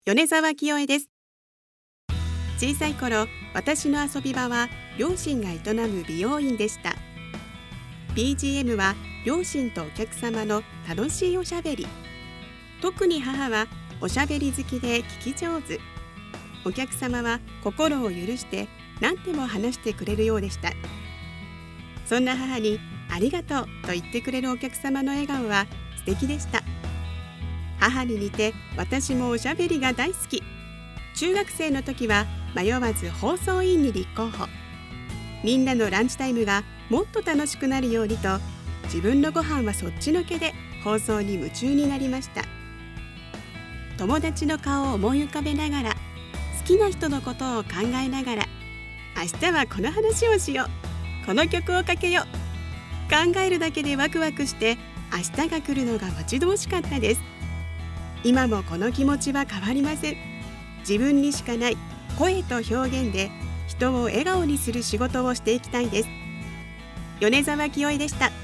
米沢清江です。小さい頃、私の遊び場は両親が営む美容院でした。 BGM は両親とお客様の楽しいおしゃべり。特に母はおしゃべり好きで聞き上手。お客様は心を許して何でも話してくれるようでした。そんな母にありがとうと言ってくれるお客様の笑顔は素敵でした。母に似て私もおしゃべりが大好き。中学生の時は迷わず放送委員に立候補。みんなのランチタイムがもっと楽しくなるようにと、自分のご飯はそっちのけで放送に夢中になりました。友達の顔を思い浮かべながら、好きな人のことを考えながら、明日はこの話をしよう、この曲をかけよう、考えるだけでワクワクして明日が来るのが待ち遠しかったです。今もこの気持ちは変わりません。自分にしかない声と表現で人を笑顔にする仕事をしていきたいです。米沢清江でした。